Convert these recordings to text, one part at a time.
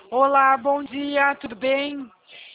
Olá, bom dia, tudo bem?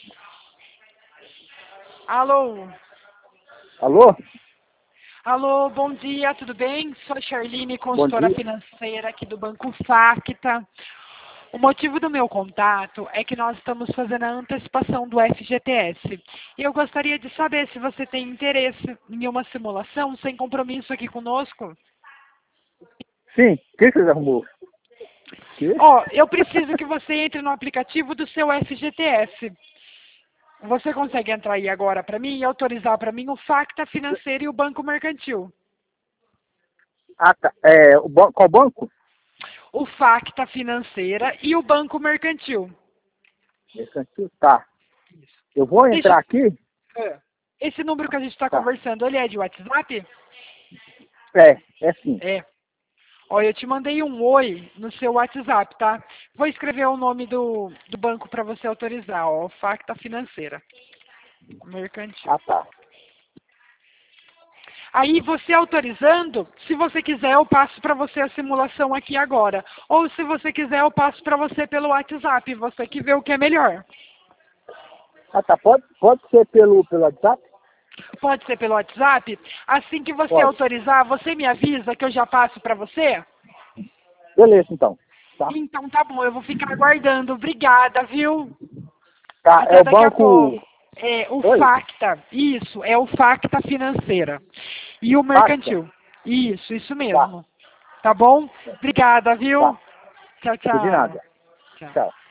Alô? Alô? Alô, bom dia, tudo bem? Sou a Charline, Bom consultora dia. financeira aqui do Banco Facta. O motivo do meu contato é que nós estamos fazendo a antecipação do FGTS. E eu gostaria de saber se você tem interesse em uma simulação sem compromisso aqui conosco. Sim, o que você arrumou? Que? Ó, eu preciso que você entre no aplicativo do seu FGTS. Você consegue entrar aí agora para mim e autorizar para mim o Facta Financeiro e o Banco Mercantil? Ah, tá. Qual banco? O Facta Financeira e o Banco Mercantil. Mercantil, tá. Isso. Eu vou Deixa. entrar aqui? Esse número que a gente está Tá. conversando, ele é de WhatsApp? É sim. É. Ó, eu te mandei um oi no seu WhatsApp, tá? Vou escrever o nome do banco para você autorizar, ó. Facta Financeira. Mercantil. Ah, tá. Aí você autorizando, se você quiser eu passo para você a simulação aqui agora. Ou se você quiser eu passo para você pelo WhatsApp, você que vê o que é melhor. Ah, tá. Pode ser pelo WhatsApp? Pode ser pelo WhatsApp? Assim que você Pode. autorizar, você me avisa que eu já passo para você? Beleza, então. Tá. Então tá bom, eu vou ficar aguardando. Obrigada, viu? Tá, é Até o daqui a pouco. banco... É o Oi? Facta, isso, é o Facta Financeira. E o Pasta? Mercantil. Isso Tá. mesmo. Tá bom? Obrigada, viu? Tá. Tchau, De tchau. nada. Tchau. Tchau.